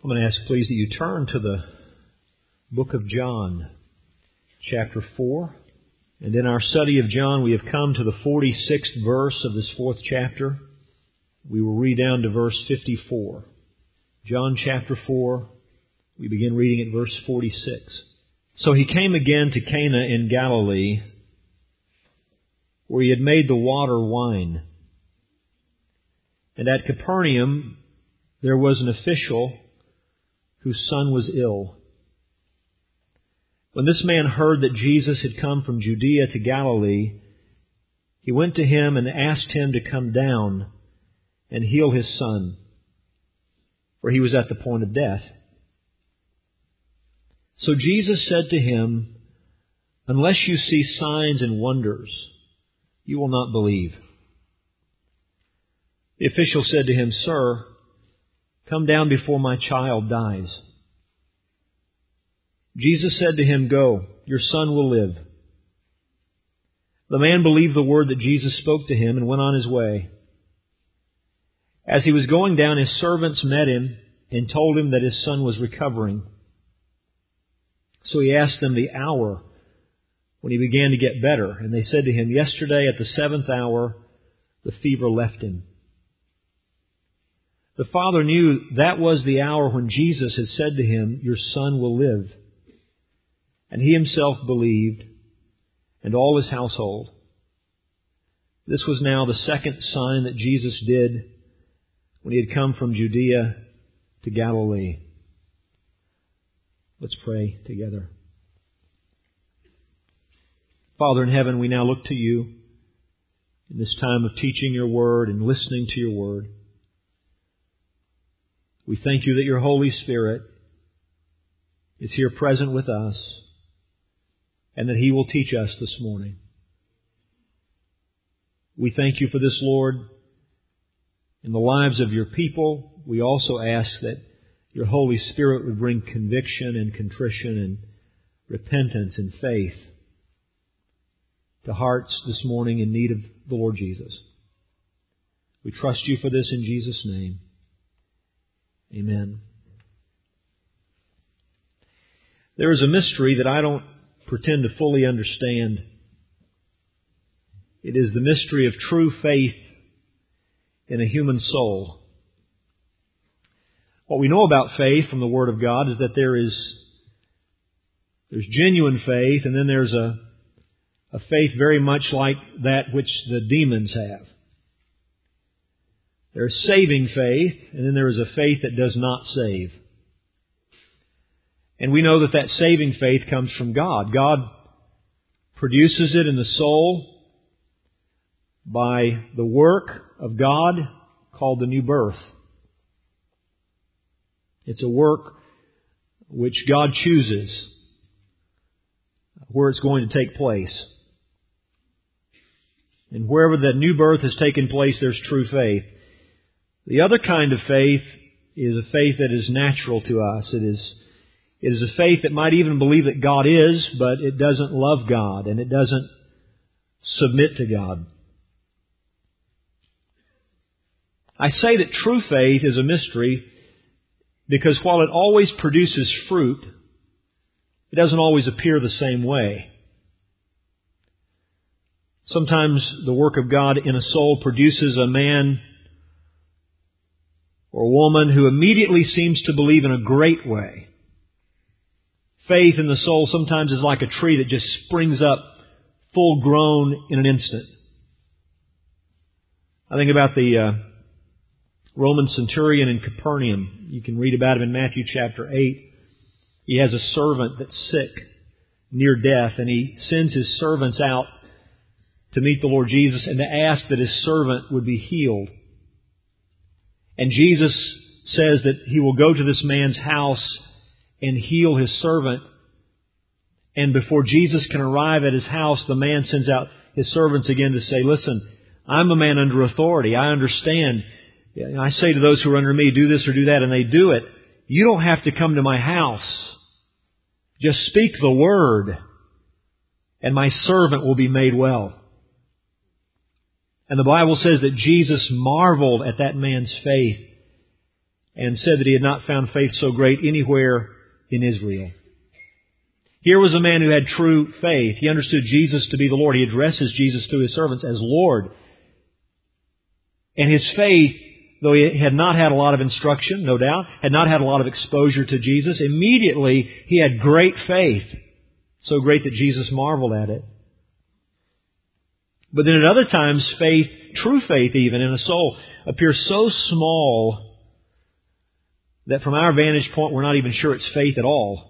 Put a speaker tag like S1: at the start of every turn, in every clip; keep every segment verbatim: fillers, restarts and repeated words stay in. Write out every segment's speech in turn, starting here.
S1: I'm going to ask, please, that you turn to the book of John, chapter four. And in our study of John, we have come to the forty-sixth verse of this fourth chapter. We will read down to verse fifty-four. John chapter four, we begin reading at verse forty-six. So he came again to Cana in Galilee, where he had made the water wine. And at Capernaum there was an official whose son was ill. When this man heard that Jesus had come from Judea to Galilee, he went to him and asked him to come down and heal his son, for he was at the point of death. So Jesus said to him, "Unless you see signs and wonders, you will not believe." The official said to him, "Sir, come down before my child dies." Jesus said to him, "Go, your son will live." The man believed the word that Jesus spoke to him and went on his way. As he was going down, his servants met him and told him that his son was recovering. So he asked them the hour when he began to get better, and they said to him, "Yesterday at the seventh hour, the fever left him." The father knew that was the hour when Jesus had said to him, "Your son will live." And he himself believed, and all his household. This was now the second sign that Jesus did when he had come from Judea to Galilee. Let's pray together. Father in heaven, we now look to you in this time of teaching your word and listening to your word. We thank you that your Holy Spirit is here present with us and that He will teach us this morning. We thank you for this, Lord, in the lives of your people. We also ask that your Holy Spirit would bring conviction and contrition and repentance and faith to hearts this morning in need of the Lord Jesus. We trust you for this in Jesus' name. Amen. There is a mystery that I don't pretend to fully understand. It is the mystery of true faith in a human soul. What we know about faith from the Word of God is that there is there's genuine faith, and then there's a, a faith very much like that which the demons have. There's saving faith, and then there is a faith that does not save. And we know that that saving faith comes from God. God produces it in the soul by the work of God called the new birth. It's a work which God chooses where it's going to take place. And wherever that new birth has taken place, there's true faith. The other kind of faith is a faith that is natural to us. It is, it is a faith that might even believe that God is, but it doesn't love God and it doesn't submit to God. I say that true faith is a mystery because while it always produces fruit, it doesn't always appear the same way. Sometimes the work of God in a soul produces a man or a woman who immediately seems to believe in a great way. Faith in the soul sometimes is like a tree that just springs up full grown in an instant. I think about the uh, Roman centurion in Capernaum. You can read about him in Matthew chapter eight. He has a servant that's sick, near death, and he sends his servants out to meet the Lord Jesus and to ask that his servant would be healed. And Jesus says that He will go to this man's house and heal his servant. And before Jesus can arrive at his house, the man sends out his servants again to say, "Listen, I'm a man under authority. I understand. I say to those who are under me, do this or do that, and they do it. You don't have to come to my house. Just speak the word, and my servant will be made well." And the Bible says that Jesus marveled at that man's faith. and said that he had not found faith so great anywhere in Israel. Here was a man who had true faith. He understood Jesus to be the Lord. He addresses Jesus through his servants as Lord. And his faith, though he had not had a lot of instruction, no doubt, had not had a lot of exposure to Jesus, immediately he had great faith. So great that Jesus marveled at it. But then at other times, faith, true faith even in a soul, appears so small that from our vantage point we're not even sure it's faith at all.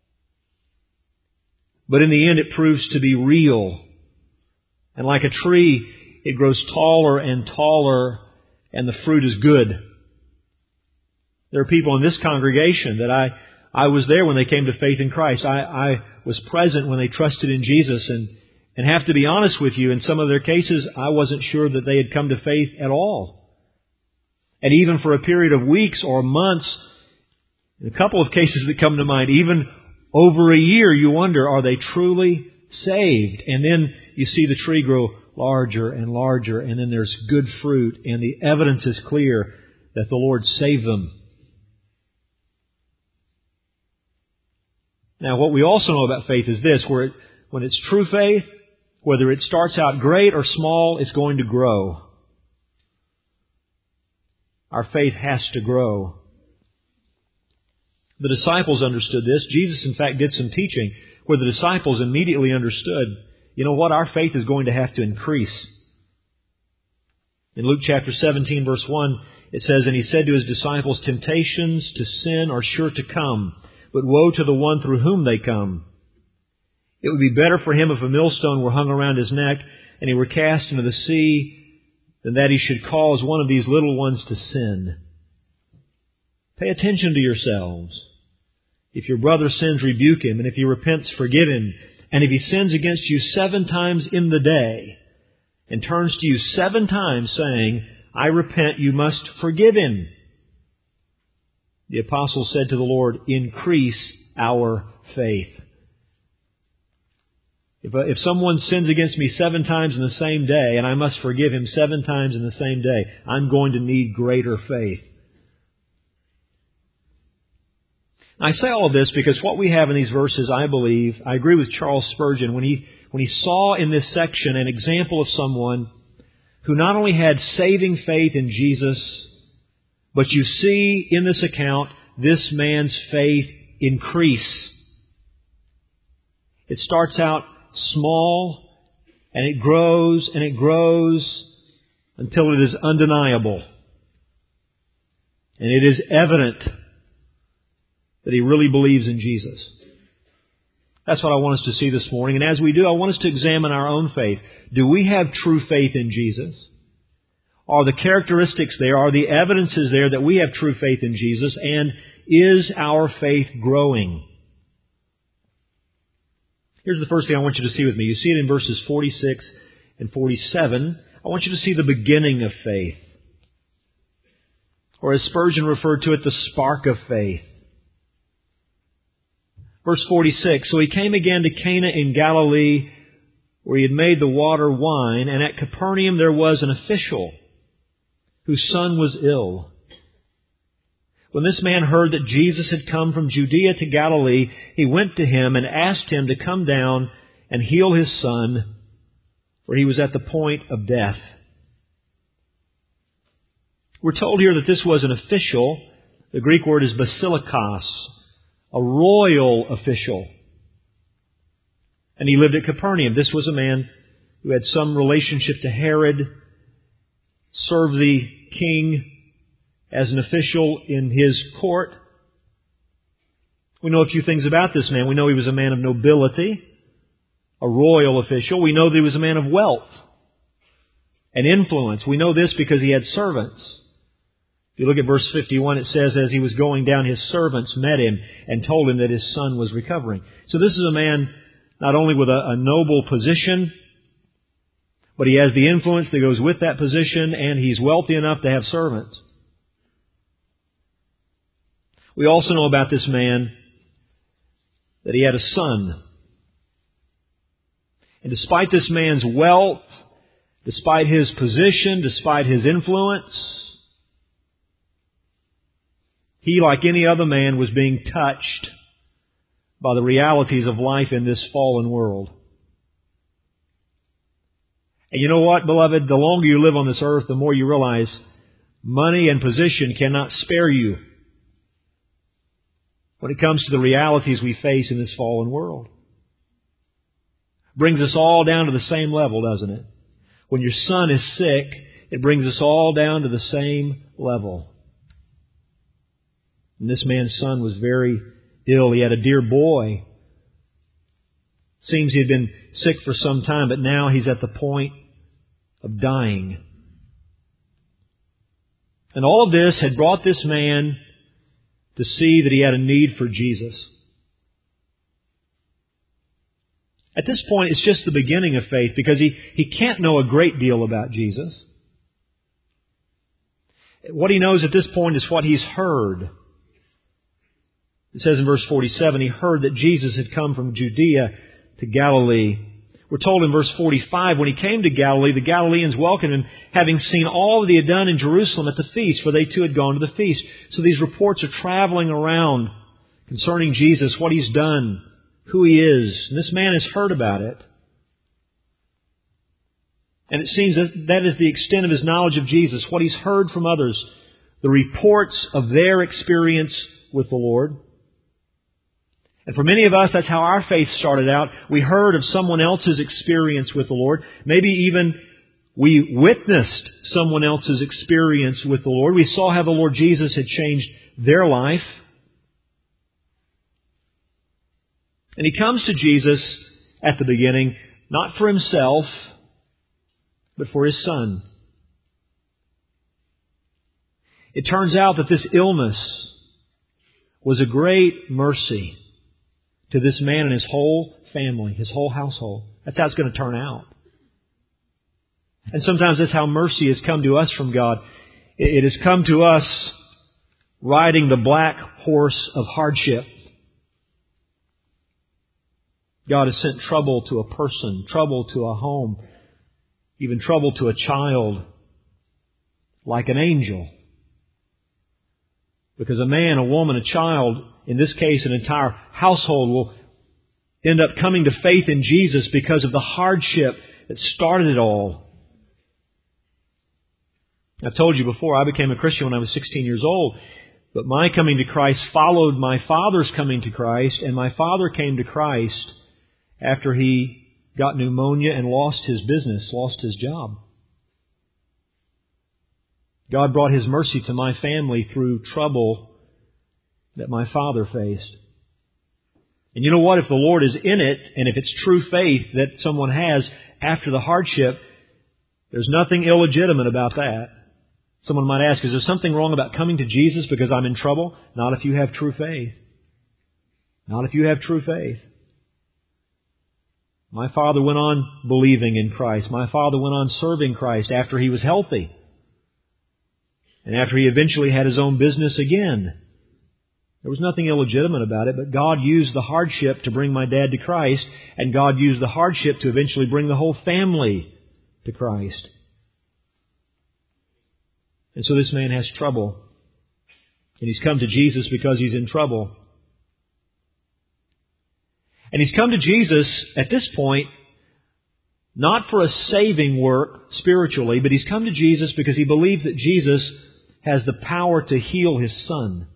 S1: But in the end it proves to be real. And like a tree, it grows taller and taller, and the fruit is good. There are people in this congregation that I, I was there when they came to faith in Christ. I, I was present when they trusted in Jesus, and, and have to be honest with you, in some of their cases, I wasn't sure that they had come to faith at all. And even for a period of weeks or months, in a couple of cases that come to mind, even over a year, you wonder, are they truly saved? And then you see the tree grow larger and larger, and then there's good fruit, and the evidence is clear that the Lord saved them. Now, what we also know about faith is this, where it, when it's true faith, whether it starts out great or small, it's going to grow. Our faith has to grow. The disciples understood this. Jesus, in fact, did some teaching where the disciples immediately understood, you know what, our faith is going to have to increase. In Luke chapter seventeen, verse one, it says, "And he said to his disciples, temptations to sin are sure to come, but woe to the one through whom they come. It would be better for him if a millstone were hung around his neck and he were cast into the sea than that he should cause one of these little ones to sin." Pay attention to yourselves. If your brother sins, rebuke him, and if he repents, forgive him. And if he sins against you seven times in the day, and turns to you seven times saying, "I repent," you must forgive him. The apostle said to the Lord, "Increase our faith." If, uh, if someone sins against me seven times in the same day, and I must forgive him seven times in the same day, I'm going to need greater faith. I say all of this because what we have in these verses, I believe, I agree with Charles Spurgeon when he when he saw in this section an example of someone who not only had saving faith in Jesus, but you see in this account this man's faith increase. It starts out small, and it grows and it grows until it is undeniable. And it is evident that he really believes in Jesus. That's what I want us to see this morning. And as we do, I want us to examine our own faith. Do we have true faith in Jesus? Are the characteristics there, are the evidences there that we have true faith in Jesus? And is our faith growing? Here's the first thing I want you to see with me. You see it in verses forty-six and forty-seven. I want you to see the beginning of faith. Or as Spurgeon referred to it, the spark of faith. Verse forty-six, "So he came again to Cana in Galilee, where he had made the water wine, and at Capernaum there was an official whose son was ill. When this man heard that Jesus had come from Judea to Galilee, he went to him and asked him to come down and heal his son, for he was at the point of death." We're told here that this was an official. The Greek word is basilikos, a royal official. And he lived at Capernaum. This was a man who had some relationship to Herod, served the king as an official in his court. We know a few things about this man. We know he was a man of nobility, a royal official. We know that he was a man of wealth and influence. We know this because he had servants. If you look at verse fifty-one, it says, "As he was going down, his servants met him and told him that his son was recovering." So this is a man not only with a, a noble position, but he has the influence that goes with that position, and he's wealthy enough to have servants. We also know about this man that he had a son. And despite this man's wealth, despite his position, despite his influence, He, like any other man, was being touched by the realities of life in this fallen world. And you know what, beloved? The longer you live on this earth, the more you realize money and position cannot spare you when it comes to the realities we face in this fallen world. Brings us all down to the same level, doesn't it? When your son is sick, it brings us all down to the same level. And this man's son was very ill. He had a dear boy. Seems he had been sick for some time, but now he's at the point of dying. And all of this had brought this man to see that he had a need for Jesus. At this point, it's just the beginning of faith because he, he can't know a great deal about Jesus. What he knows at this point is what he's heard. It says in verse forty-seven, he heard that Jesus had come from Judea to Galilee. We're told in verse forty-five, when he came to Galilee, the Galileans welcomed him, having seen all that he had done in Jerusalem at the feast, for they too had gone to the feast. So these reports are traveling around concerning Jesus, what he's done, who he is. And this man has heard about it. And it seems that that is the extent of his knowledge of Jesus, what he's heard from others, the reports of their experience with the Lord. And for many of us, that's how our faith started out. We heard of someone else's experience with the Lord. Maybe even we witnessed someone else's experience with the Lord. We saw how the Lord Jesus had changed their life. And he comes to Jesus at the beginning, not for himself, but for his son. It turns out that this illness was a great mercy to this man and his whole family, his whole household. That's how it's going to turn out. And sometimes that's how mercy has come to us from God. It has come to us riding the black horse of hardship. God has sent trouble to a person, trouble to a home, even trouble to a child, like an angel. Because a man, a woman, a child, in this case an entire household, will end up coming to faith in Jesus because of the hardship that started it all. I've told you before, I became a Christian when I was sixteen years old. But my coming to Christ followed my father's coming to Christ, and my father came to Christ after he got pneumonia and lost his business, lost his job. God brought His mercy to my family through trouble that my father faced. And you know what? If the Lord is in it, and if it's true faith that someone has after the hardship, there's nothing illegitimate about that. Someone might ask, is there something wrong about coming to Jesus because I'm in trouble? Not if you have true faith. Not if you have true faith. My father went on believing in Christ. My father went on serving Christ after he was healthy. And after he eventually had his own business again. There was nothing illegitimate about it, but God used the hardship to bring my dad to Christ, and God used the hardship to eventually bring the whole family to Christ. And so this man has trouble. And he's come to Jesus because he's in trouble. And he's come to Jesus at this point not for a saving work spiritually, but he's come to Jesus because he believes that Jesus has the power to heal his son.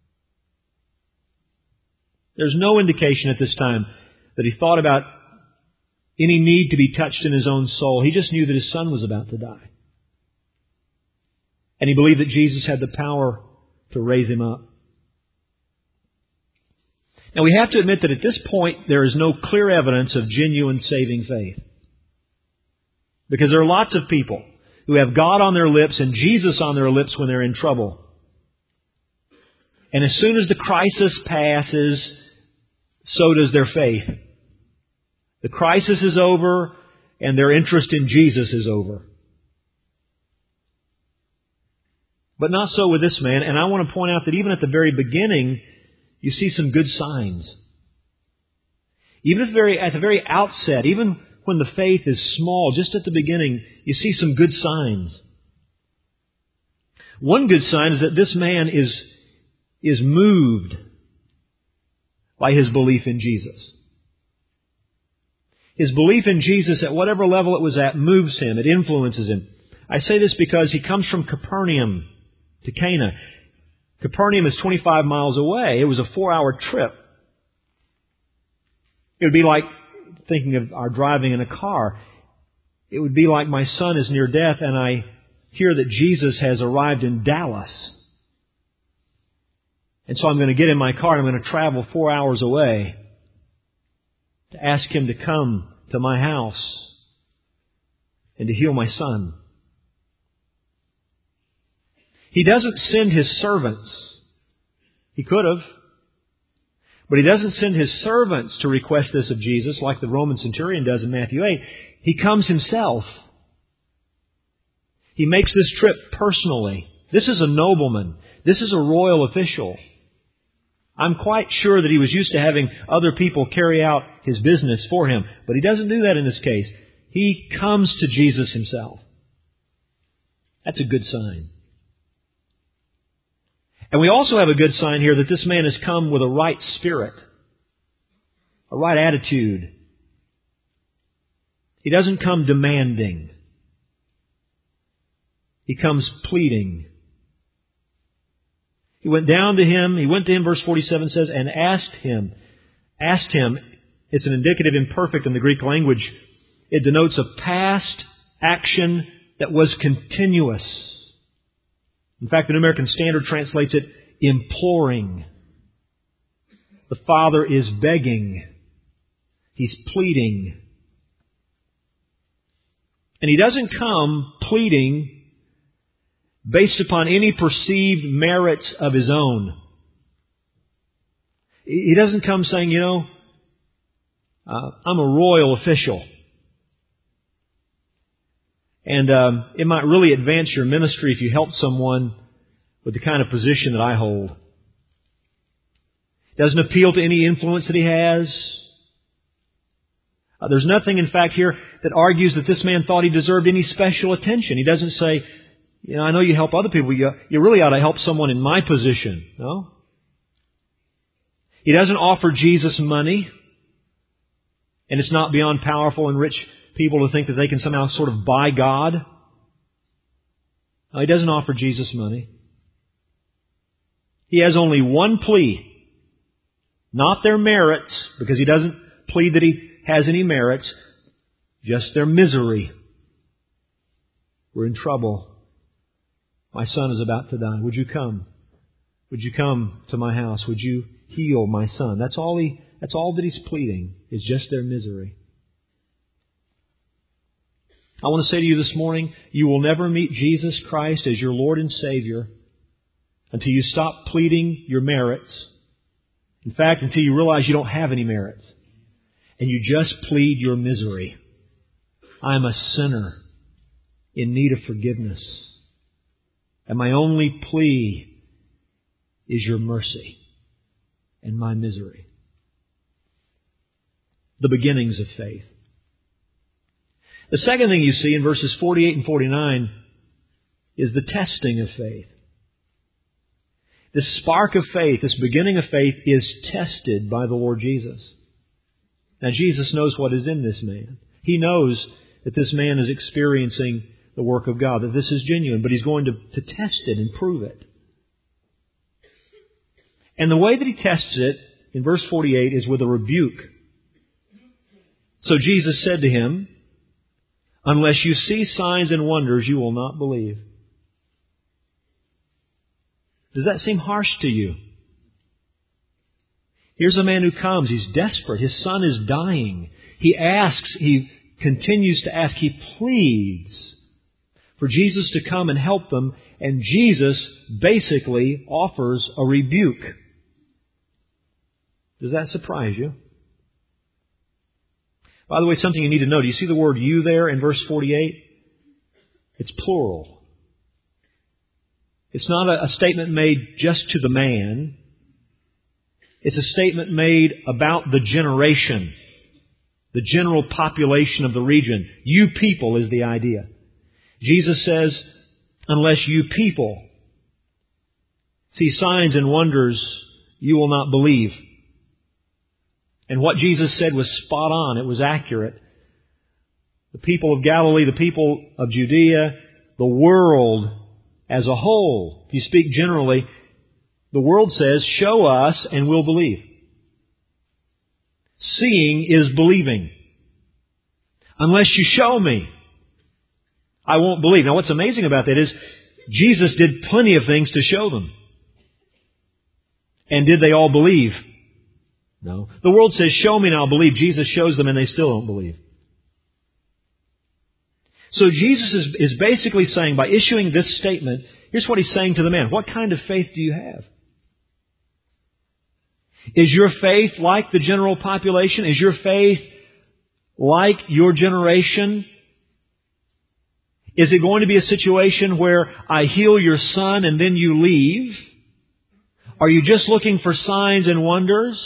S1: There's no indication at this time that he thought about any need to be touched in his own soul. He just knew that his son was about to die. And he believed that Jesus had the power to raise him up. Now we have to admit that at this point there is no clear evidence of genuine saving faith. Because there are lots of people who have God on their lips and Jesus on their lips when they're in trouble. And as soon as the crisis passes, so does their faith. The crisis is over and their interest in Jesus is over. But not so with this man. And I want to point out that even at the very beginning, you see some good signs. Even at the very, at the very outset, even when the faith is small, just at the beginning, you see some good signs. One good sign is that this man is, is moved by his belief in Jesus. His belief in Jesus, at whatever level it was at, moves him. It influences him. I say this because he comes from Capernaum to Cana. Capernaum is twenty-five miles away. It was a four-hour trip. It would be like, thinking of our driving in a car, it would be like my son is near death and I hear that Jesus has arrived in Dallas. And so I'm going to get in my car and I'm going to travel four hours away to ask Him to come to my house and to heal my son. He doesn't send His servants. He could have. But He doesn't send His servants to request this of Jesus like the Roman centurion does in Matthew eight. He comes Himself. He makes this trip personally. This is a nobleman. This is a royal official. I'm quite sure that he was used to having other people carry out his business for him. But he doesn't do that in this case. He comes to Jesus Himself. That's a good sign. And we also have a good sign here that this man has come with a right spirit, a right attitude. He doesn't come demanding. He comes pleading. He went down to him, he went to him, verse forty-seven says, and asked him. Asked him, it's an indicative imperfect in the Greek language. It denotes a past action that was continuous. In fact, the New American Standard translates it imploring. The Father is begging. He's pleading. And He doesn't come pleading based upon any perceived merits of His own. He doesn't come saying, you know, uh, I'm a royal official. And um, it might really advance your ministry if you help someone with the kind of position that I hold. It doesn't appeal to any influence that he has. Uh, there's nothing, in fact, here that argues that this man thought he deserved any special attention. He doesn't say, you know, I know you help other people. You, you really ought to help someone in my position. No? He doesn't offer Jesus money. And it's not beyond powerful and rich people to think that they can somehow sort of buy God. No, He doesn't offer Jesus money. He has only one plea. Not their merits, because He doesn't plead that He has any merits. Just their misery. We're in trouble. My son is about to die. Would you come? Would you come to my house? Would you heal my son? That's all he, that's all that He's pleading, is just their misery. I want to say to you this morning, you will never meet Jesus Christ as your Lord and Savior until you stop pleading your merits. In fact, until you realize you don't have any merits. And you just plead your misery. I'm a sinner in need of forgiveness. And my only plea is your mercy and my misery. The beginnings of faith. The second thing you see in verses forty-eight and forty-nine is the testing of faith. This spark of faith, this beginning of faith, is tested by the Lord Jesus. Now, Jesus knows what is in this man. He knows that this man is experiencing the work of God, that this is genuine, but He's going to, to test it and prove it. And the way that He tests it, in verse forty-eight, is with a rebuke. So Jesus said to him, unless you see signs and wonders, you will not believe. Does that seem harsh to you? Here's a man who comes. He's desperate. His son is dying. He asks, he continues to ask, he pleads for Jesus to come and help them. And Jesus basically offers a rebuke. Does that surprise you? By the way, something you need to know. Do you see the word you there in verse forty-eight? It's plural. It's not a, a statement made just to the man. It's a statement made about the generation, the general population of the region. You people is the idea. Jesus says, unless you people see signs and wonders, you will not believe. And what Jesus said was spot on. It was accurate. The people of Galilee, the people of Judea, the world as a whole, if you speak generally, the world says, show us and we'll believe. Seeing is believing. Unless you show me, I won't believe. Now what's amazing about that is Jesus did plenty of things to show them. And did they all believe? No. The world says, show me and I'll believe. Jesus shows them and they still don't believe. So Jesus is, is basically saying, by issuing this statement, here's what He's saying to the man. What kind of faith do you have? Is your faith like the general population? Is your faith like your generation? Is it going to be a situation where I heal your son and then you leave? Are you just looking for signs and wonders?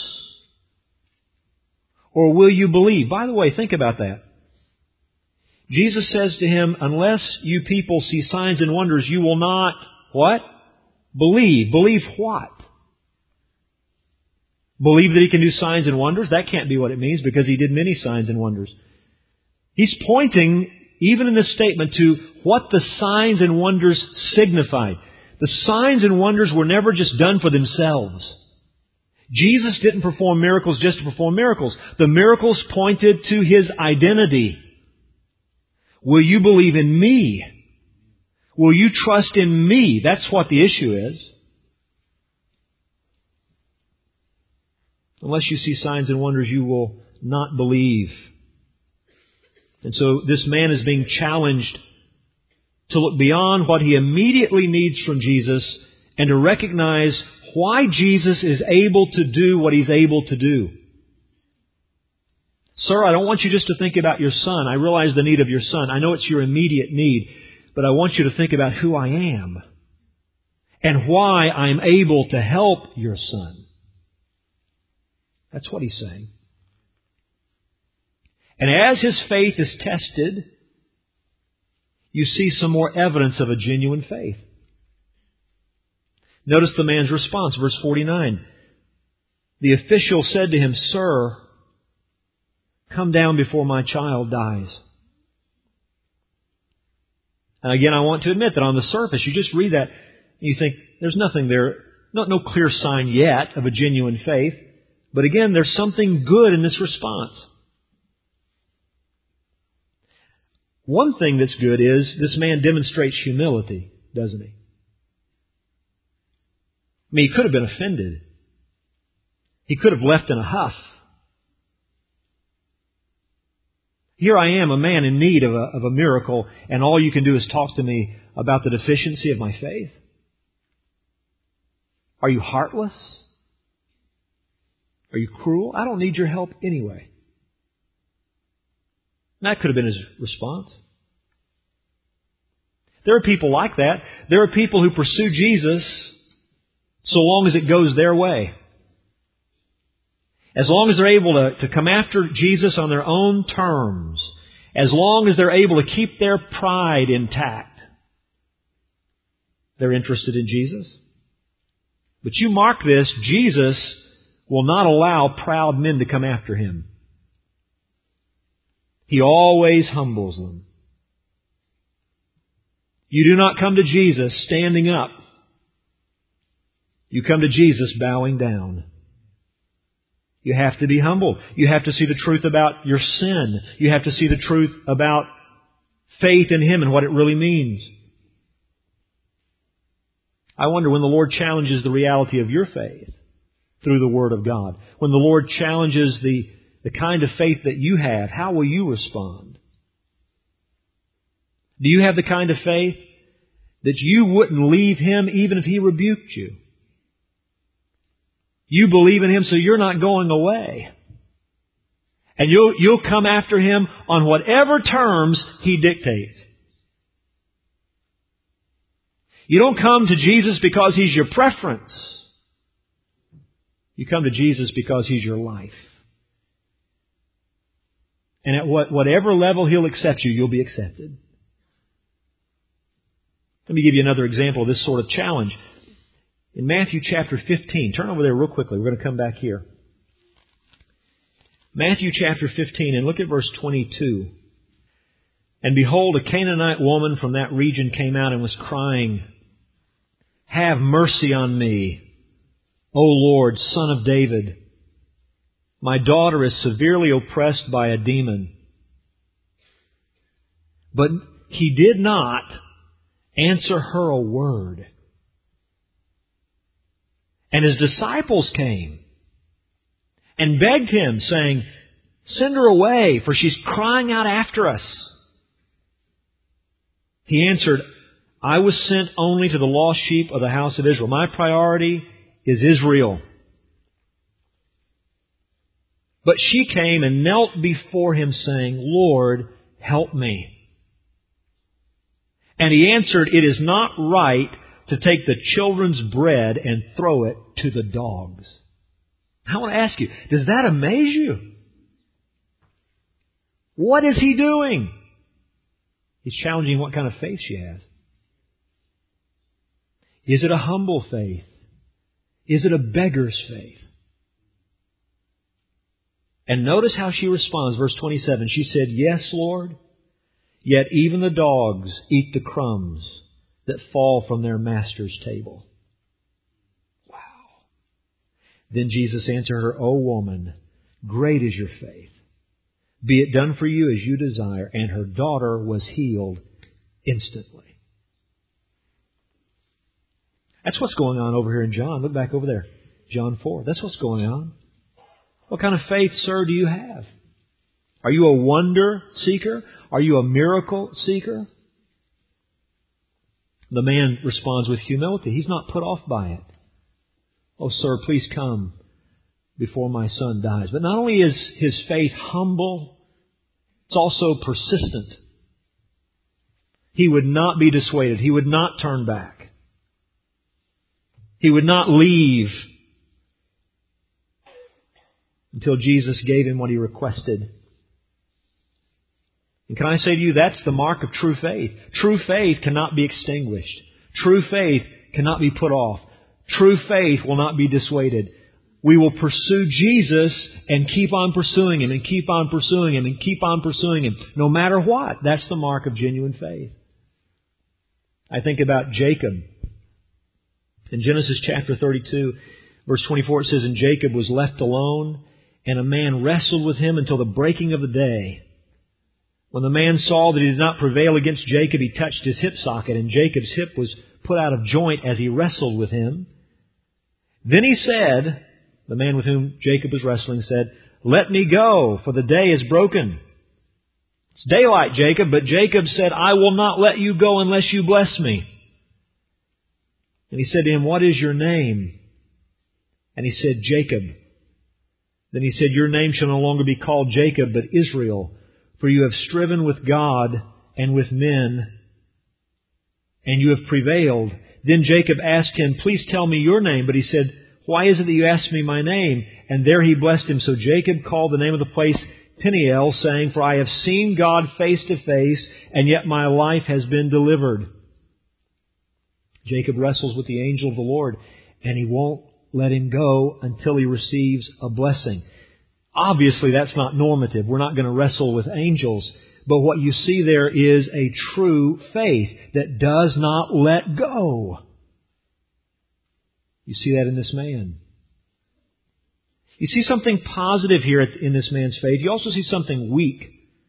S1: Or will you believe? By the way, think about that. Jesus says to him, unless you people see signs and wonders, you will not, what? Believe. Believe what? Believe that He can do signs and wonders? That can't be what it means, because He did many signs and wonders. He's pointing, even in this statement, to what the signs and wonders signified. The signs and wonders were never just done for themselves. Jesus didn't perform miracles just to perform miracles. The miracles pointed to His identity. Will you believe in me? Will you trust in me? That's what the issue is. Unless you see signs and wonders, you will not believe. And so this man is being challenged to look beyond what he immediately needs from Jesus and to recognize why Jesus is able to do what He's able to do. Sir, I don't want you just to think about your son. I realize the need of your son. I know it's your immediate need, but I want you to think about who I am and why I'm able to help your son. That's what He's saying. And as his faith is tested, you see some more evidence of a genuine faith. Notice the man's response, verse forty-nine. The official said to him, Sir, come down before my child dies. And again, I want to admit that on the surface, you just read that and you think, there's nothing there, not no clear sign yet of a genuine faith. But again, there's something good in this response. One thing that's good is this man demonstrates humility, doesn't he? I mean, he could have been offended. He could have left in a huff. Here I am, a man in need of a, of a miracle, and all you can do is talk to me about the deficiency of my faith? Are you heartless? Are you cruel? I don't need your help anyway. And that could have been his response. There are people like that. There are people who pursue Jesus so long as it goes their way. As long as they're able to, to come after Jesus on their own terms. As long as they're able to keep their pride intact. They're interested in Jesus. But you mark this, Jesus will not allow proud men to come after Him. He always humbles them. You do not come to Jesus standing up. You come to Jesus bowing down. You have to be humble. You have to see the truth about your sin. You have to see the truth about faith in Him and what it really means. I wonder when the Lord challenges the reality of your faith through the Word of God, when the Lord challenges the, the kind of faith that you have, how will you respond? Do you have the kind of faith that you wouldn't leave Him even if He rebuked you? You believe in Him so you're not going away. And you'll, you'll come after Him on whatever terms He dictates. You don't come to Jesus because He's your preference. You come to Jesus because He's your life. And at what, whatever level He'll accept you, you'll be accepted. Let me give you another example of this sort of challenge. In Matthew chapter fifteen, turn over there real quickly. We're going to come back here. Matthew chapter fifteen, and look at verse twenty-two. And behold, a Canaanite woman from that region came out and was crying, "Have mercy on me, O Lord, Son of David. My daughter is severely oppressed by a demon." But He did not answer her a word. And His disciples came and begged Him, saying, "Send her away, for she's crying out after us." He answered, "I was sent only to the lost sheep of the house of Israel." My priority is Israel. But she came and knelt before Him, saying, "Lord, help me." And He answered, "It is not right to take the children's bread and throw it to the dogs." I want to ask you, does that amaze you? What is He doing? He's challenging what kind of faith she has. Is it a humble faith? Is it a beggar's faith? And notice how she responds, verse twenty-seven. She said, "Yes, Lord, yet even the dogs eat the crumbs that fall from their master's table." Wow. Then Jesus answered her, "O woman, great is your faith. Be it done for you as you desire." And her daughter was healed instantly. That's what's going on over here in John. Look back over there. John four. That's what's going on. What kind of faith, sir, do you have? Are you a wonder seeker? Are you a miracle seeker? The man responds with humility. He's not put off by it. "Oh, sir, please come before my son dies." But not only is his faith humble, it's also persistent. He would not be dissuaded. He would not turn back. He would not leave until Jesus gave him what he requested. And can I say to you, that's the mark of true faith. True faith cannot be extinguished. True faith cannot be put off. True faith will not be dissuaded. We will pursue Jesus and keep on pursuing Him and keep on pursuing Him and keep on pursuing Him, no matter what. That's the mark of genuine faith. I think about Jacob. In Genesis chapter thirty-two, verse twenty-four, it says, "And Jacob was left alone, and a man wrestled with him until the breaking of the day. When the man saw that he did not prevail against Jacob, he touched his hip socket, and Jacob's hip was put out of joint as he wrestled with him. Then he said," the man with whom Jacob was wrestling said, "Let me go, for the day is broken. It's daylight, Jacob." But Jacob said, "I will not let you go unless you bless me." And he said to him, "What is your name?" And he said, "Jacob." Then he said, "Your name shall no longer be called Jacob, but Israel, for you have striven with God and with men, and you have prevailed." Then Jacob asked him, "Please tell me your name." But he said, "Why is it that you ask me my name?" And there he blessed him. So Jacob called the name of the place Peniel, saying, "For I have seen God face to face, and yet my life has been delivered." Jacob wrestles with the angel of the Lord, and he won't let him go until he receives a blessing. Obviously, that's not normative. We're not going to wrestle with angels. But what you see there is a true faith that does not let go. You see that in this man. You see something positive here in this man's faith. You also see something weak.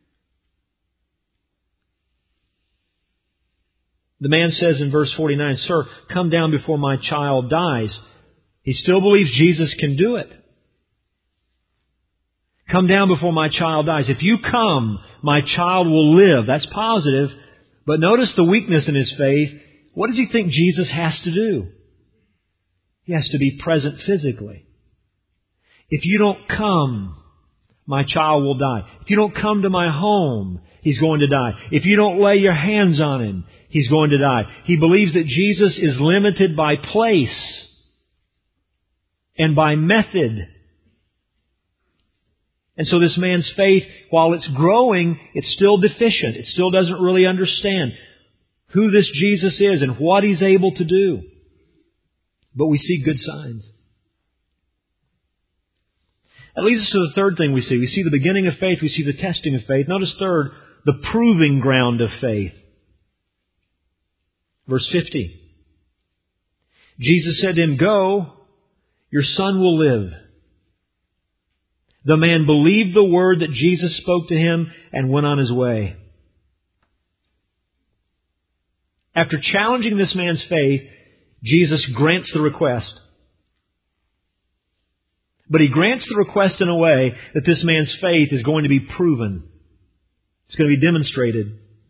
S1: The man says in verse forty-nine, "Sir, come down before my child dies." He still believes Jesus can do it. "Come down before my child dies. If you come, my child will live." That's positive. But notice the weakness in his faith. What does he think Jesus has to do? He has to be present physically. "If you don't come, my child will die. If you don't come to my home, he's going to die. If you don't lay your hands on him, he's going to die." He believes that Jesus is limited by place and by method. And so this man's faith, while it's growing, it's still deficient. It still doesn't really understand who this Jesus is and what He's able to do. But we see good signs. That leads us to the third thing we see. We see the beginning of faith. We see the testing of faith. Notice third, the proving ground of faith. Verse fifty. Jesus said to him, "Go, your son will live." The man believed the word that Jesus spoke to him and went on his way. After challenging this man's faith, Jesus grants the request. But He grants the request in a way that this man's faith is going to be proven. It's going to be demonstrated.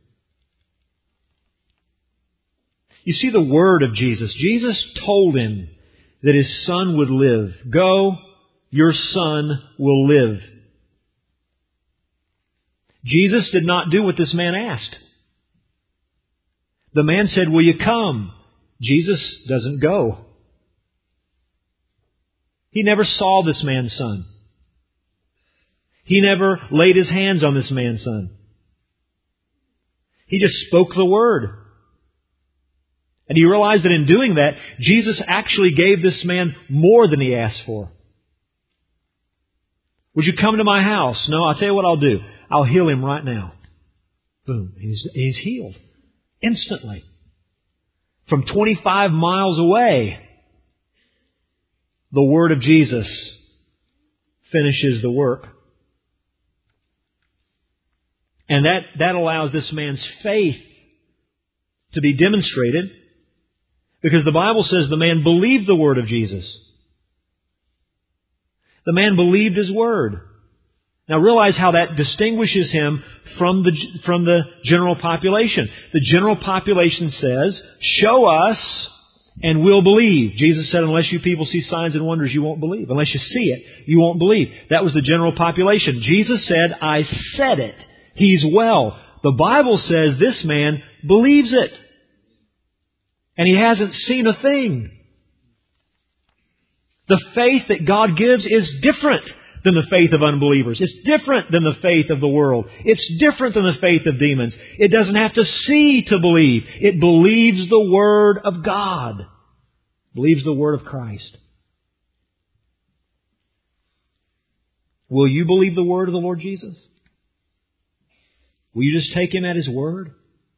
S1: You see the word of Jesus. Jesus told him that his son would live. Go, your son will live. Jesus did not do what this man asked. The man said, "Will you come?" Jesus doesn't go. He never saw this man's son. He never laid His hands on this man's son. He just spoke the word. And he realized that in doing that, Jesus actually gave this man more than he asked for. "Would you come to my house?" "No, I'll tell you what I'll do. I'll heal him right now." Boom. He's, he's healed. Instantly. From twenty-five miles away, the word of Jesus finishes the work. And that, that allows this man's faith to be demonstrated, because the Bible says the man believed the word of Jesus. The man believed His word. Now realize how that distinguishes him from the, from the general population. The general population says, "Show us and we'll believe." Jesus said, "Unless you people see signs and wonders, you won't believe. Unless you see it, you won't believe." That was the general population. Jesus said, "I said it. He's well." The Bible says this man believes it. And he hasn't seen a thing. The faith that God gives is different than the faith of unbelievers. It's different than the faith of the world. It's different than the faith of demons. It doesn't have to see to believe. It believes the Word of God. Believes the Word of Christ. Will you believe the Word of the Lord Jesus? Will you just take Him at His word?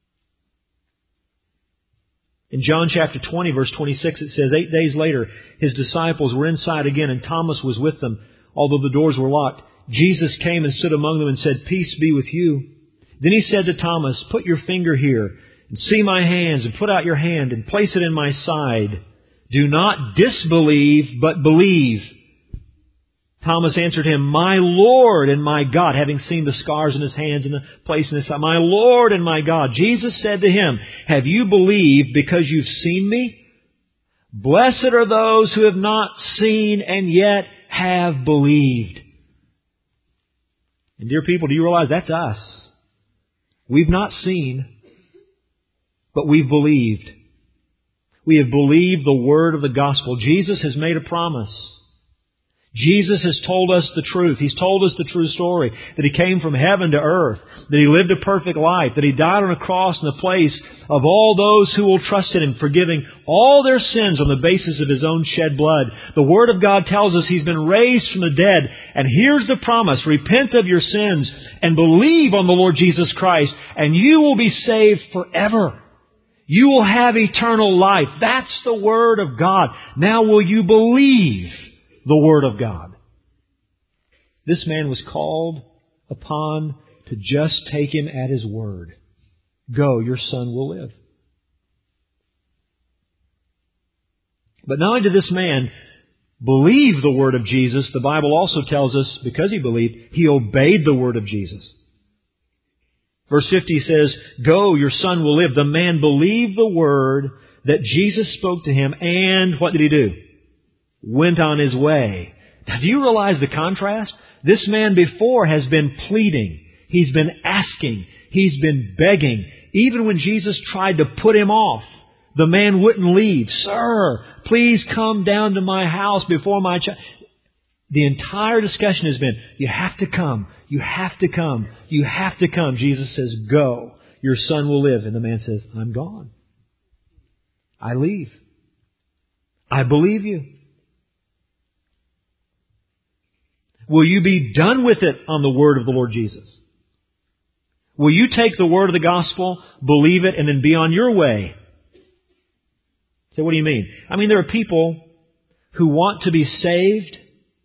S1: In John chapter twenty, verse twenty-six, it says, "Eight days later, His disciples were inside again, and Thomas was with them, although the doors were locked. Jesus came and stood among them and said, 'Peace be with you.' Then He said to Thomas, 'Put your finger here, and see my hands, and put out your hand, and place it in my side. Do not disbelieve, but believe.' Thomas answered Him, 'My Lord and my God,' having seen the scars in His hands and the place in His side. 'My Lord and my God.' Jesus said to him, 'Have you believed because you've seen me? Blessed are those who have not seen and yet have believed.'" And dear people, do you realize that's us? We've not seen, but we've believed. We have believed the word of the gospel. Jesus has made a promise. Jesus has told us the truth. He's told us the true story. That He came from heaven to earth. That He lived a perfect life. That He died on a cross in the place of all those who will trust in Him, forgiving all their sins on the basis of His own shed blood. The Word of God tells us He's been raised from the dead. And here's the promise. Repent of your sins and believe on the Lord Jesus Christ, and you will be saved forever. You will have eternal life. That's the Word of God. Now will you believe the Word of God? This man was called upon to just take him at his word. Go, your son will live. But not only did this man believe the word of Jesus, the Bible also tells us, because he believed, he obeyed the word of Jesus. Verse fifty says, "Go, your son will live." The man believed the word that Jesus spoke to him, and what did he do? Went on his way. Now, do you realize the contrast? This man before has been pleading. He's been asking. He's been begging. Even when Jesus tried to put him off, the man wouldn't leave. "Sir, please come down to my house before my child." The entire discussion has been, you have to come. You have to come. You have to come. Jesus says, "Go. Your son will live." And the man says, "I'm gone. I leave. I believe you. Will you be done with it on the word of the Lord Jesus? Will you take the word of the gospel, believe it, and then be on your way? So what do you mean? I mean, there are people who want to be saved.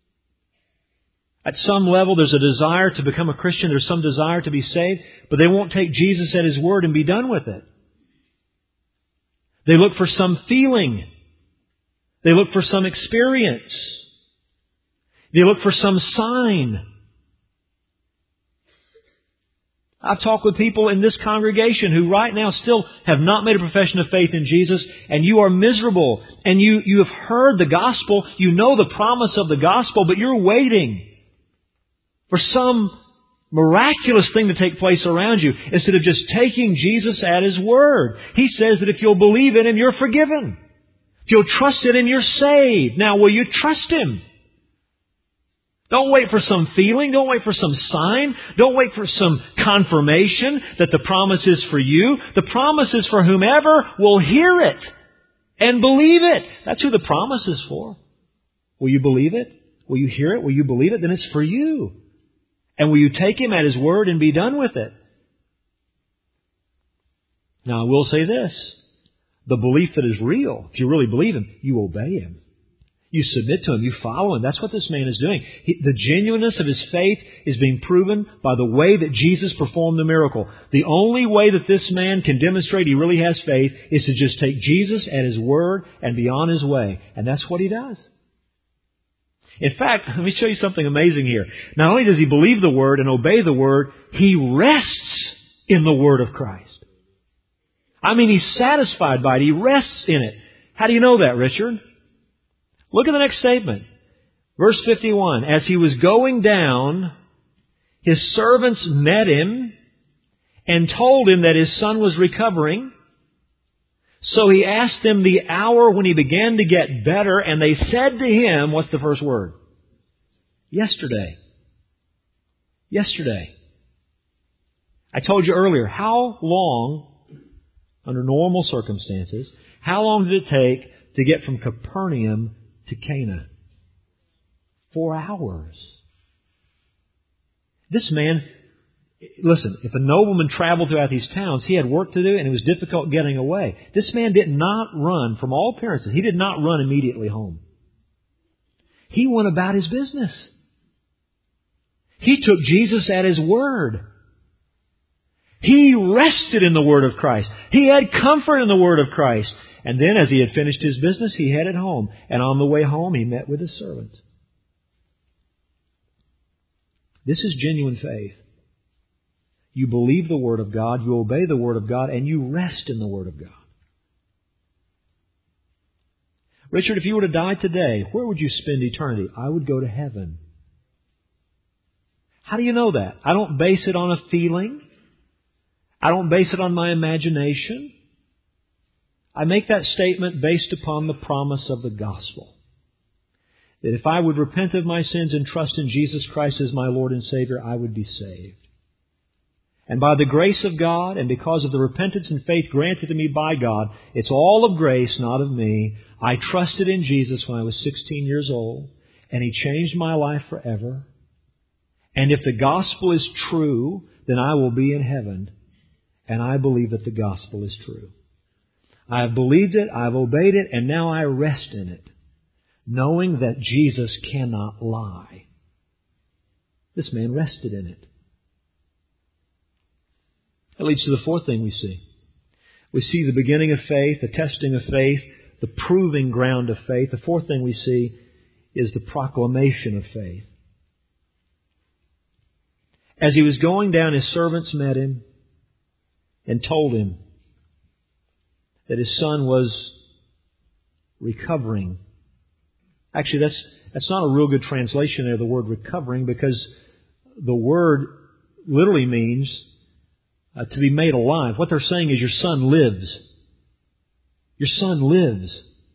S1: At some level, there's a desire to become a Christian. There's some desire to be saved. But they won't take Jesus at His word and be done with it. They look for some feeling. They look for some experience. They look for some sign. I've talked with people in this congregation who right now still have not made a profession of faith in Jesus, and you are miserable, and you, you have heard the gospel, you know the promise of the gospel, but you're waiting for some miraculous thing to take place around you instead of just taking Jesus at His word. He says that if you'll believe in Him, you're forgiven. If you'll trust in Him, you're saved. Now, will you trust Him? Don't wait for some feeling. Don't wait for some sign. Don't wait for some confirmation that the promise is for you. The promise is for whomever will hear it and believe it. That's who the promise is for. Will you believe it? Will you hear it? Will you believe it? Then it's for you. And will you take Him at His word and be done with it? Now, I will say this. The belief that is real, if you really believe Him, you obey Him. You submit to Him. You follow Him. That's what this man is doing. He, the genuineness of his faith is being proven by the way that Jesus performed the miracle. The only way that this man can demonstrate he really has faith is to just take Jesus at His word and be on his way. And that's what he does. In fact, let me show you something amazing here. Not only does he believe the word and obey the word, he rests in the word of Christ. I mean, he's satisfied by it. He rests in it. How do you know that, Richard? Look at the next statement. Verse fifty-one. As he was going down, his servants met him and told him that his son was recovering. So he asked them the hour when he began to get better, and they said to him, what's the first word? Yesterday. Yesterday. I told you earlier, how long, under normal circumstances, how long did it take to get from Capernaum to Cana? Four hours. This man, listen, if a nobleman traveled throughout these towns, he had work to do and it was difficult getting away. This man did not run, from all appearances, he did not run immediately home. He went about his business. He took Jesus at His word. He rested in the word of Christ. He had comfort in the word of Christ. And then as he had finished his business, he headed home. And on the way home, he met with his servant. This is genuine faith. You believe the Word of God, you obey the Word of God, and you rest in the Word of God. Richard, if you were to die today, where would you spend eternity? I would go to heaven. How do you know that? I don't base it on a feeling. I don't base it on my imagination. I make that statement based upon the promise of the gospel. That if I would repent of my sins and trust in Jesus Christ as my Lord and Savior, I would be saved. And by the grace of God, and because of the repentance and faith granted to me by God, it's all of grace, not of me. I trusted in Jesus when I was sixteen years old, and He changed my life forever. And if the gospel is true, then I will be in heaven. And I believe that the gospel is true. I have believed it, I have obeyed it, and now I rest in it, knowing that Jesus cannot lie. This man rested in it. That leads to the fourth thing we see. We see the beginning of faith, the testing of faith, the proving ground of faith. The fourth thing we see is the proclamation of faith. As he was going down, his servants met him and told him that his son was recovering. Actually, that's that's not a real good translation there, the word recovering, because the word literally means uh, to be made alive. What they're saying is your son lives. Your son lives.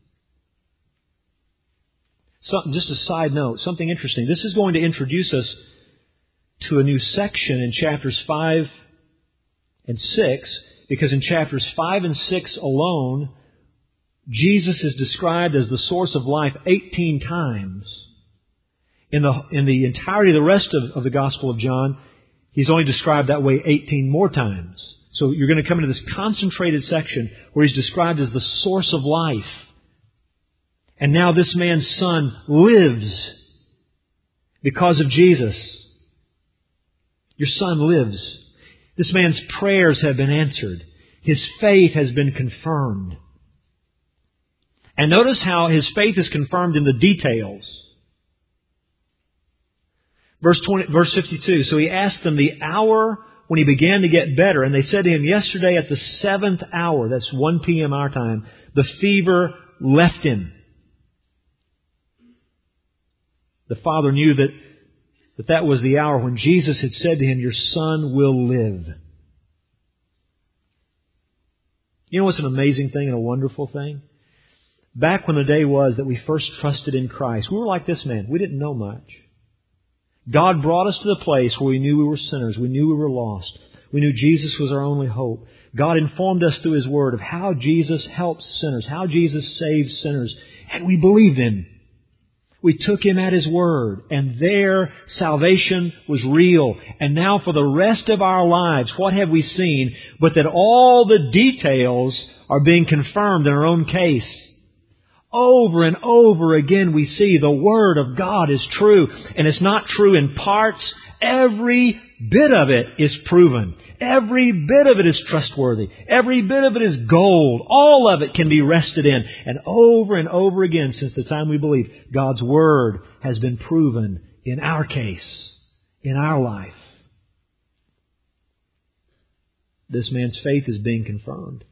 S1: So, just a side note, something interesting. This is going to introduce us to a new section in chapters five and six, because in chapters five and six alone, Jesus is described as the source of life eighteen times. In the, in the entirety of the rest of, of the Gospel of John, He's only described that way eighteen more times. So you're going to come into this concentrated section where He's described as the source of life. And now this man's son lives because of Jesus. Your son lives. This man's prayers have been answered. His faith has been confirmed. And notice how his faith is confirmed in the details. Verse twenty, verse fifty-two, so he asked them the hour when he began to get better. And they said to him, yesterday at the seventh hour, that's one p.m. our time, the fever left him. The father knew that, that that was the hour when Jesus had said to him, your son will live. You know what's an amazing thing and a wonderful thing? Back when the day was that we first trusted in Christ, we were like this man. We didn't know much. God brought us to the place where we knew we were sinners. We knew we were lost. We knew Jesus was our only hope. God informed us through His Word of how Jesus helps sinners, how Jesus saves sinners. And we believed Him. We took Him at His Word. And there, salvation was real. And now for the rest of our lives, what have we seen? But that all the details are being confirmed in our own case. Over and over again we see the Word of God is true. And it's not true in parts. Every bit of it is proven. Every bit of it is trustworthy. Every bit of it is gold. All of it can be rested in. And over and over again since the time we believe, God's Word has been proven in our case, in our life. This man's faith is being confirmed.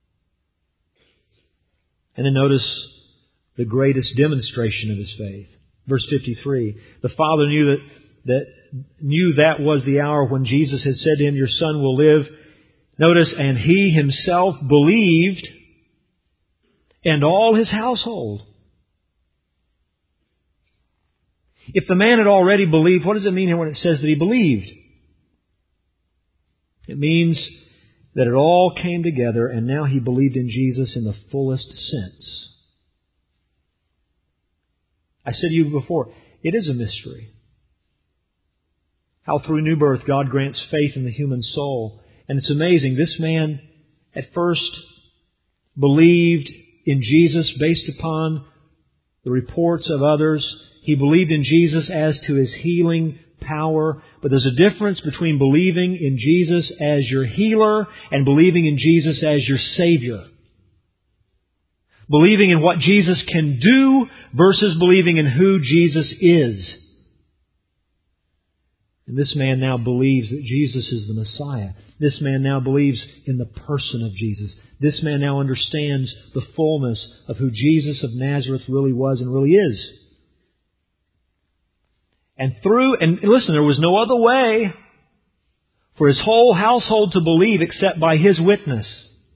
S1: And then notice the greatest demonstration of his faith. Verse fifty-three. The father knew that, that knew that was the hour when Jesus had said to him, your son will live. Notice, and he himself believed, and all his household. If the man had already believed, what does it mean here when it says that he believed? It means that it all came together, and now he believed in Jesus in the fullest sense. I said to you before, it is a mystery. How through new birth God grants faith in the human soul. And it's amazing. This man at first believed in Jesus based upon the reports of others. He believed in Jesus as to His healing power. But there's a difference between believing in Jesus as your healer and believing in Jesus as your Savior. Believing in what Jesus can do versus believing in who Jesus is. And this man now believes that Jesus is the Messiah. This man now believes in the person of Jesus. This man now understands the fullness of who Jesus of Nazareth really was and really is. And through, and listen, there was no other way for his whole household to believe except by his witness.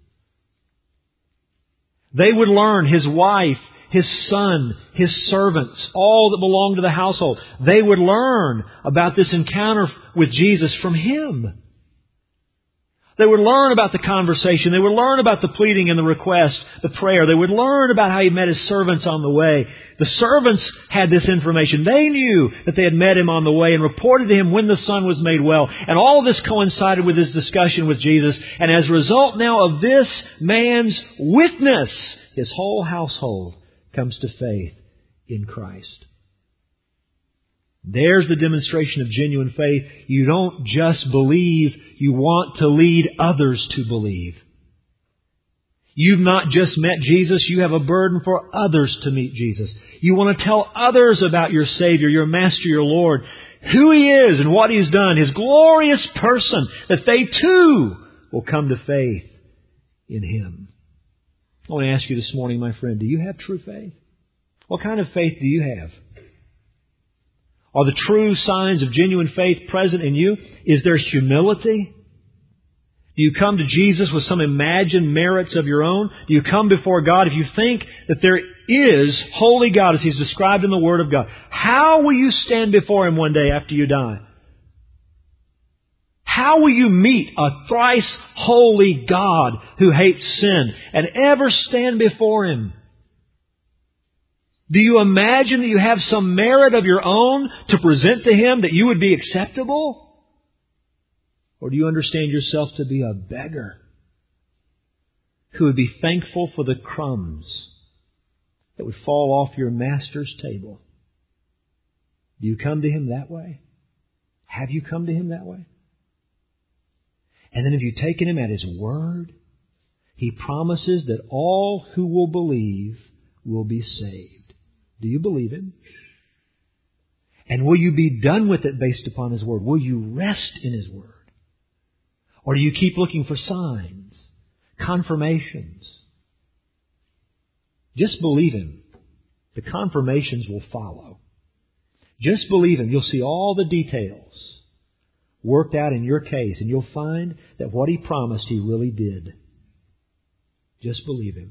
S1: They would learn, his wife, his son, his servants, all that belonged to the household. They would learn about this encounter with Jesus from him. They would learn about the conversation. They would learn about the pleading and the request, the prayer. They would learn about how He met His servants on the way. The servants had this information. They knew that they had met Him on the way and reported to Him when the son was made well. And all of this coincided with His discussion with Jesus. And as a result now of this man's witness, his whole household comes to faith in Christ. There's the demonstration of genuine faith. You don't just believe, you want to lead others to believe. You've not just met Jesus, you have a burden for others to meet Jesus. You want to tell others about your Savior, your Master, your Lord, who He is and what He's done, His glorious person, that they too will come to faith in Him. I want to ask you this morning, my friend, do you have true faith? What kind of faith do you have? Are the true signs of genuine faith present in you? Is there humility? Do you come to Jesus with some imagined merits of your own? Do you come before God if you think that there is holy God as He's described in the Word of God? How will you stand before Him one day after you die? How will you meet a thrice holy God who hates sin and ever stand before Him? Do you imagine that you have some merit of your own to present to Him that you would be acceptable? Or do you understand yourself to be a beggar who would be thankful for the crumbs that would fall off your Master's table? Do you come to Him that way? Have you come to Him that way? And then have you taken Him at His word? He promises that all who will believe will be saved. Do you believe Him? And will you be done with it based upon His word? Will you rest in His word? Or do you keep looking for signs, confirmations? Just believe Him. The confirmations will follow. Just believe Him. You'll see all the details worked out in your case, and you'll find that what He promised He really did. Just believe Him.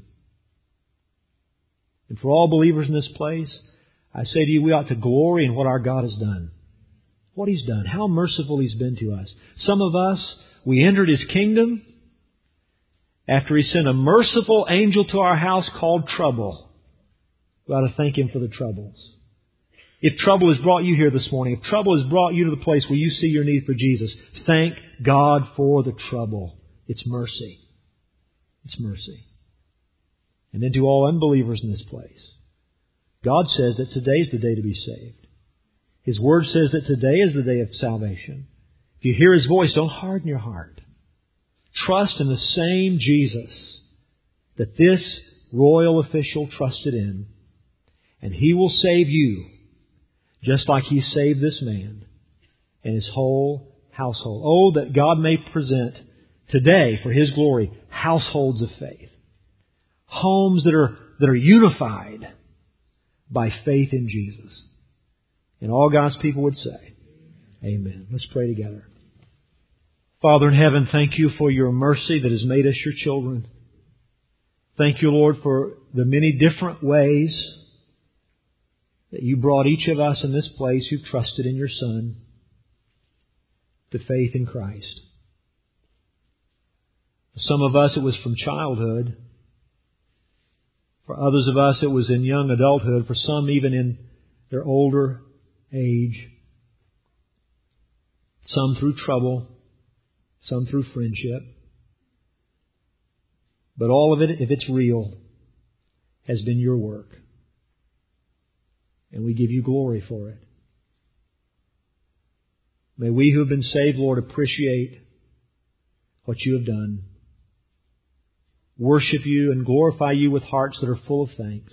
S1: And for all believers in this place, I say to you, we ought to glory in what our God has done. What He's done. How merciful He's been to us. Some of us, we entered His kingdom after He sent a merciful angel to our house called trouble. We ought to thank Him for the troubles. If trouble has brought you here this morning, if trouble has brought you to the place where you see your need for Jesus, thank God for the trouble. It's mercy. It's mercy. And then to all unbelievers in this place, God says that today is the day to be saved. His Word says that today is the day of salvation. If you hear His voice, don't harden your heart. Trust in the same Jesus that this royal official trusted in, and He will save you just like He saved this man and his whole household. Oh, that God may present today, for His glory, households of faith. Homes that are, that are unified by faith in Jesus. And all God's people would say, Amen. Let's pray together. Father in heaven, thank You for Your mercy that has made us Your children. Thank You, Lord, for the many different ways that You brought each of us in this place who trusted in Your Son to faith in Christ. For some of us, it was from childhood. For others of us, it was in young adulthood. For some, even in their older age. Some through trouble. Some through friendship. But all of it, if it's real, has been Your work. And we give You glory for it. May we who have been saved, Lord, appreciate what You have done. Worship You and glorify You with hearts that are full of thanks.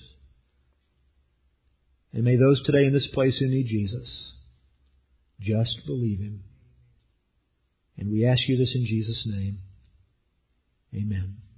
S1: And may those today in this place who need Jesus just believe Him. And we ask You this in Jesus' name. Amen.